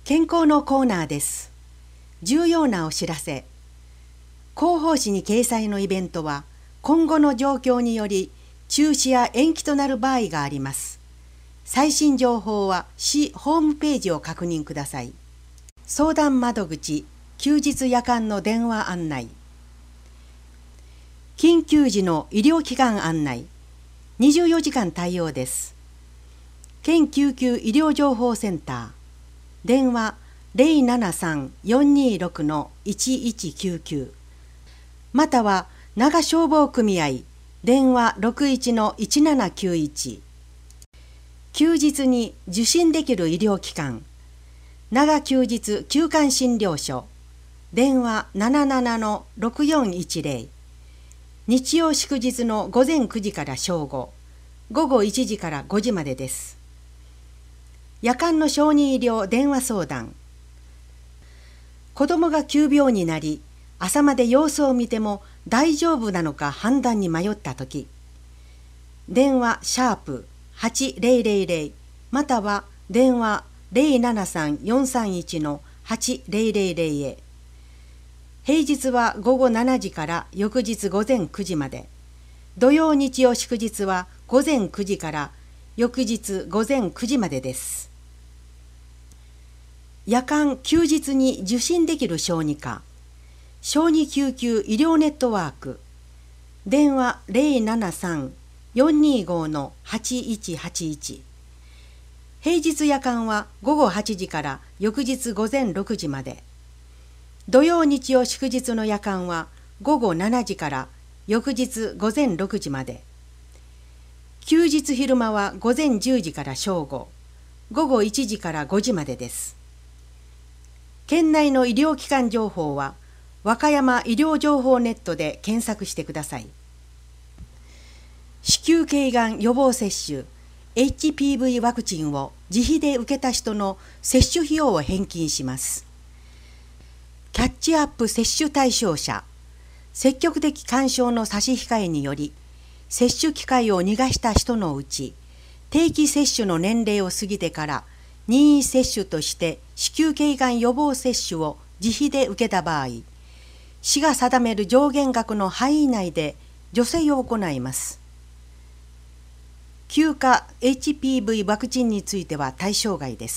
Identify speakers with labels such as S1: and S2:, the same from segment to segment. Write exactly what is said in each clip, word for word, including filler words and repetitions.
S1: 健康のコーナーです。重要なお知らせ。広報誌に掲載のイベントは今後の状況により中止や延期となる場合があります。最新情報は市ホームページを確認ください。相談窓口、休日夜間の電話案内。緊急時の医療機関案内。にじゅうよじかん対応です。県救急医療情報センター。電話 ゼロななさん よんにろく いちいちきゅうきゅう または長消防組合電話 ろくいち いちななきゅういち。休日に受診できる医療機関長休日休館診療所電話 なななな ろくよんいちゼロ。日曜祝日の午前くじから正午、午後いちじからごじまでです。夜間の小児医療電話相談。子どもが急病になり、朝まで様子を見ても大丈夫なのか判断に迷ったとき、電話シャープはちゼロゼロゼロまたは電話 ゼロななさん よんさんいち はちゼロゼロゼロ へ。平日は午後しちじから翌日午前くじまで、土曜日曜祝日は午前くじから翌日午前くじまでです。夜間休日に受診できる小児科小児救急医療ネットワーク電話 ゼロななさん よんにご はちいちはちいち。平日夜間は午後はちじから翌日午前ろくじまで、土曜日曜祝日の夜間は午後しちじから翌日午前ろくじまで、休日昼間は午前じゅうじから正午、午後いちじからごじまでです。県内の医療機関情報は和歌山医療情報ネットで検索してください。子宮頸がん予防接種 エイチピーブイ ワクチンを自費で受けた人の接種費用を返金します。キャッチアップ接種対象者積極的勧奨の差し控えにより接種機会を逃がした人のうち、定期接種の年齢を過ぎてから任意接種として子宮頸がん予防接種を自費で受けた場合、市が定める上限額の範囲内で助成を行います。休暇 エイチピーブイ ワクチンについては対象外です。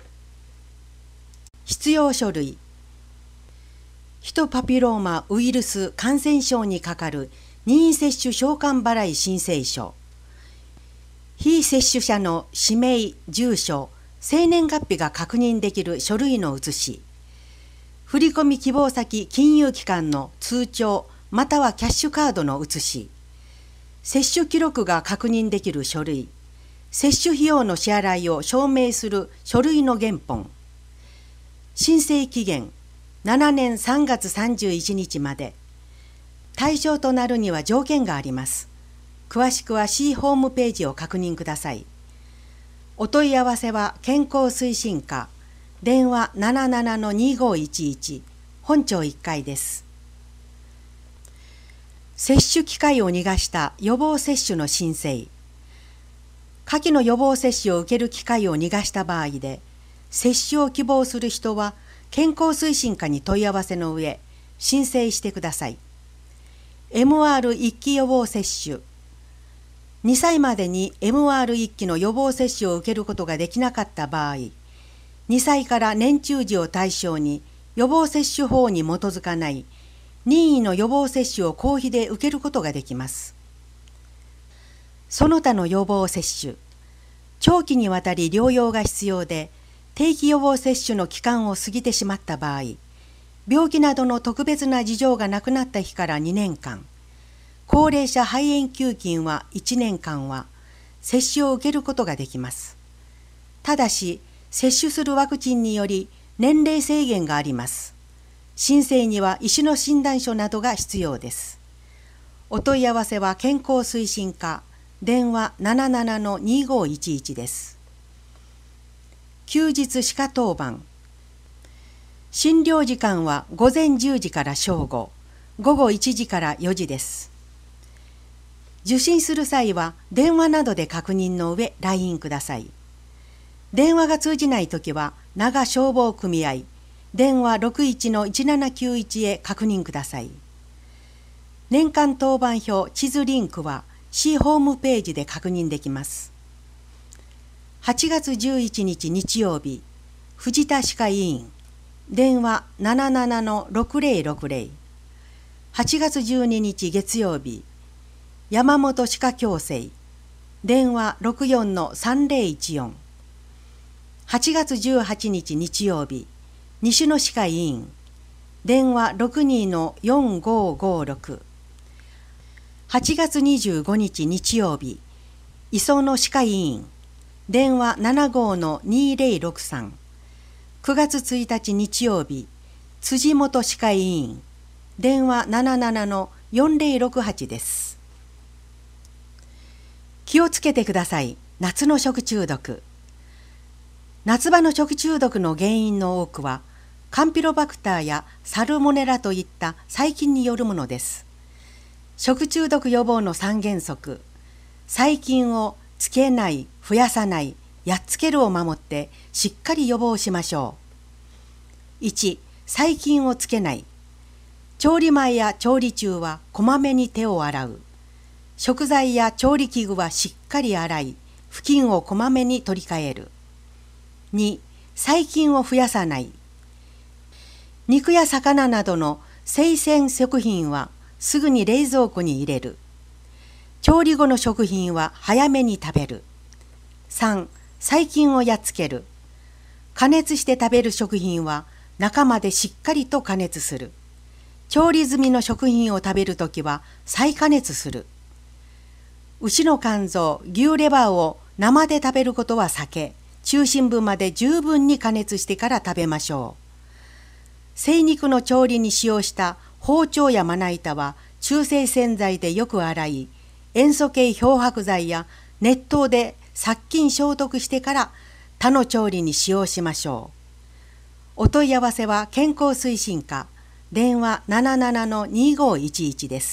S1: 必要書類。ヒトパピローマウイルス感染症にかかる任意接種償還払い申請書。非接種者の氏名、住所、生年月日が確認できる書類の写し。振込希望先金融機関の通帳またはキャッシュカードの写し。接種記録が確認できる書類。接種費用の支払いを証明する書類の原本。申請期限しちねんさんがつさんじゅういちにちまで。対象となるには条件があります。詳しくは市ホームページを確認ください。お問い合わせは健康推進課電話 なななな にごいちいち 本庁いっかいです。接種機会を逃がした予防接種の申請。下記の予防接種を受ける機会を逃がした場合で、接種を希望する人は健康推進課に問い合わせの上、申請してください。エムアールいっ 期予防接種。にさいまでに エムアールいっ 期の予防接種を受けることができなかった場合、にさいから年中児を対象に予防接種法に基づかない任意の予防接種を公費で受けることができます。その他の予防接種。長期にわたり療養が必要で、定期予防接種の期間を過ぎてしまった場合、病気などの特別な事情がなくなった日からにねんかん、高齢者肺炎休勤はいちねんかんは接種を受けることができます。ただし、接種するワクチンにより年齢制限があります。申請には医師の診断書などが必要です。お問い合わせは健康推進課電話 なななな にごいちいち です。休日歯科当番。診療時間は午前じゅうじから正午、午後いちじからよじです。受診する際は電話などで確認の上 ライン ください。 電話が通じないときは、長消防組合、電話 ろくいちのいちななきゅういち へ確認ください。年間当番表地図リンクは市ホームページで確認できます。はちがつじゅういちにち日曜日、藤田歯科医院、電話 ななななのろくぜろろくぜろ。はちがつじゅうににち月曜日、山本歯科矯正、電話 ろくよんのさんぜろいちよん。はちがつじゅうはちにち日曜日、西野歯科医院、電話 ろくにのよんごごろく。はちがつにじゅうごにち日曜日、磯野歯科医院、電話 ななごのにぜろろくさん。くがつついたち日曜日、辻元歯科医院、電話 ななななのよんぜろろくはち です。気をつけてください。夏の食中毒。夏場の食中毒の原因の多くは、カンピロバクターやサルモネラといった細菌によるものです。食中毒予防の三原則、細菌をつけない、増やさない、やっつけるを守ってしっかり予防しましょう。いち、細菌をつけない。調理前や調理中はこまめに手を洗う。食材や調理器具はしっかり洗い、布巾をこまめに取り替える。に、細菌を増やさない。肉や魚などの生鮮食品はすぐに冷蔵庫に入れる。調理後の食品は早めに食べる。さん、細菌をやっつける。加熱して食べる食品は中までしっかりと加熱する。調理済みの食品を食べるときは再加熱する。牛の肝臓、牛レバーを生で食べることは避け、中心部まで十分に加熱してから食べましょう。精肉の調理に使用した包丁やまな板は中性洗剤でよく洗い、塩素系漂白剤や熱湯で殺菌消毒してから他の調理に使用しましょう。お問い合わせは健康推進課、電話 ななななのにごいちいち です。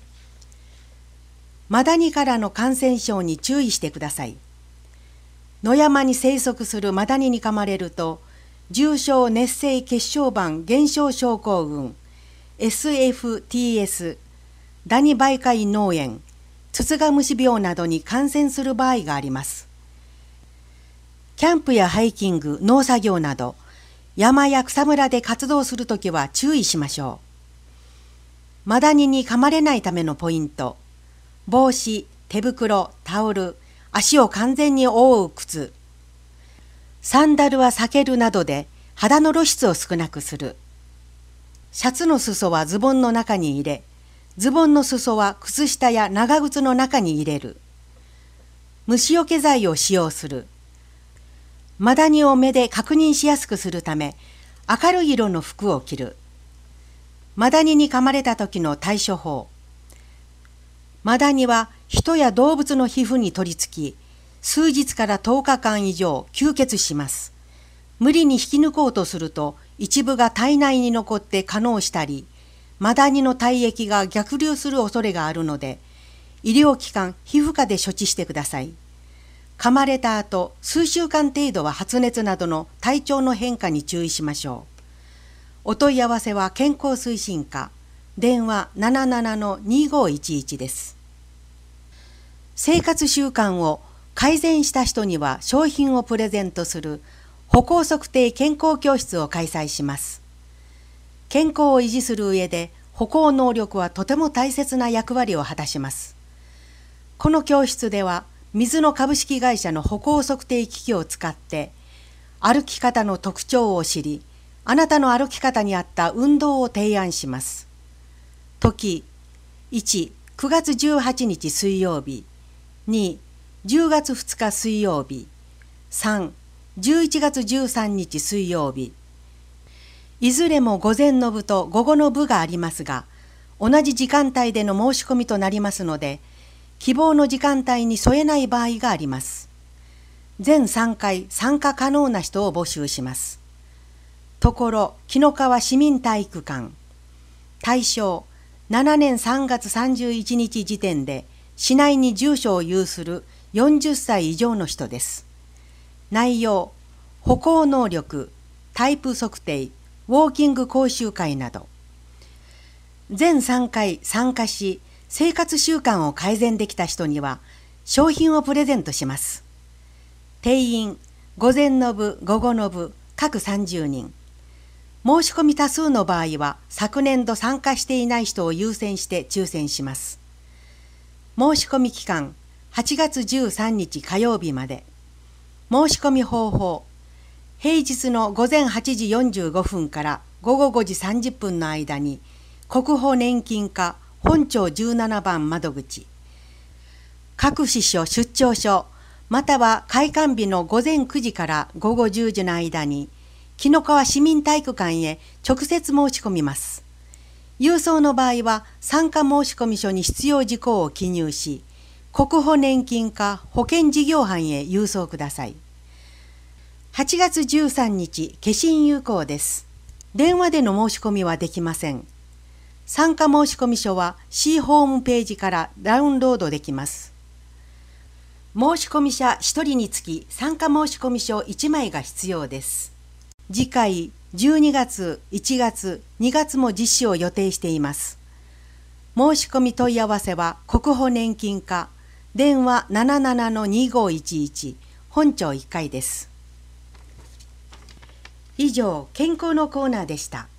S1: マダニからの感染症に注意してください。野山に生息するマダニに噛まれると、重症熱性血小板減少症候群、エスエフティーエス、ダニ媒介脳炎、ツツガムシ病などに感染する場合があります。キャンプやハイキング、農作業など、山や草むらで活動するときは注意しましょう。マダニに噛まれないためのポイント、帽子、手袋、タオル、足を完全に覆う靴、サンダルは避けるなどで肌の露出を少なくする。シャツの裾はズボンの中に入れ、ズボンの裾は靴下や長靴の中に入れる。虫除け剤を使用する。マダニを目で確認しやすくするため、明るい色の服を着る。マダニに噛まれた時の対処法。マダニは人や動物の皮膚に取り付き、数日からとおかかん以上吸血します。無理に引き抜こうとすると、一部が体内に残って化膿したり、マダニの体液が逆流する恐れがあるので、医療機関、皮膚科で処置してください。噛まれた後、数週間程度は発熱などの体調の変化に注意しましょう。お問い合わせは健康推進課、電話 ななななのにごいちいち です。生活習慣を改善した人には商品をプレゼントする歩行測定健康教室を開催します。健康を維持する上で歩行能力はとても大切な役割を果たします。この教室では水野株式会社の歩行測定機器を使って歩き方の特徴を知り、あなたの歩き方に合った運動を提案します。時いち、くがつじゅうはちにち水曜日、に、じゅうがつふつか水曜日、さん、じゅういちがつじゅうさんにち水曜日。いずれも午前の部と午後の部がありますが、同じ時間帯での申し込みとなりますので、希望の時間帯に添えない場合があります。全さんかい参加可能な人を募集します。ところ、紀の川市民体育館。対象、ななねんさんがつさんじゅういちにち時点で市内に住所を有するよんじゅっさい以上の人です。 内容、歩行能力、タイプ測定、ウォーキング講習会など。全さんかい参加し、生活習慣を改善できた人には、商品をプレゼントします。定員、午前の部、午後の部、各さんじゅうにん。申し込み多数の場合は、昨年度参加していない人を優先して抽選します。申し込み期間、はちがつじゅうさんにち火曜日まで。申し込み方法、平日の午前はちじよんじゅうごふんから午後ごじさんじゅっぷんの間に、国保年金課本町じゅうななばん窓口、各支所出張所、または開館日の午前くじから午後じゅうじの間に、紀の川市民体育館へ直接申し込みます。郵送の場合は参加申込書に必要事項を記入し、国保年金課保険事業班へ郵送ください。はちがつじゅうさんにち消印有効です。電話での申し込みはできません。参加申込書は C ホームページからダウンロードできます。申込者ひとりにつき参加申込書いちまいが必要です。次回じゅうにがつ、いちがつ、にがつも実施を予定しています。申し込み問い合わせは国保年金課、電話 ななななのにごいちいち、本町いっかいです。以上、健康のコーナーでした。